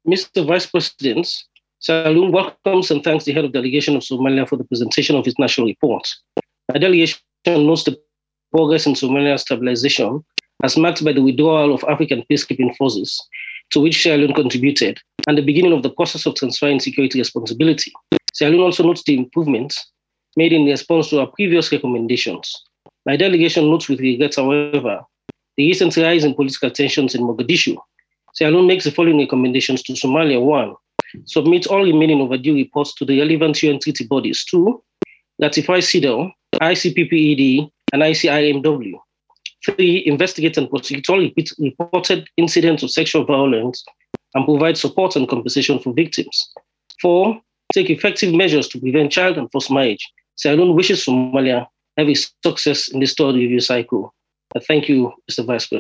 Mr. Vice President, Saloon welcomes and thanks the head of delegation of Somalia for the presentation of his national report. The delegation notes the progress in Somalia's stabilization as marked by the withdrawal of African peacekeeping forces, to which Sierra Leone contributed, and the beginning of the process of transferring security responsibility. Sierra Leone also notes the improvements made in response to our previous recommendations. My delegation notes with regret, however, the recent rise in political tensions in Mogadishu. Sierra Leone makes the following recommendations to Somalia. One, submit all remaining overdue reports to the relevant UN treaty bodies. Two, ratify CEDAW, ICPPED, and ICIMW. Three, investigate and prosecute all reported incidents of sexual violence and provide support and compensation for victims. Four, take effective measures to prevent child and forced marriage. Sierra Leone wishes Somalia have a success in the story review cycle. Thank you, Mr. Vice President.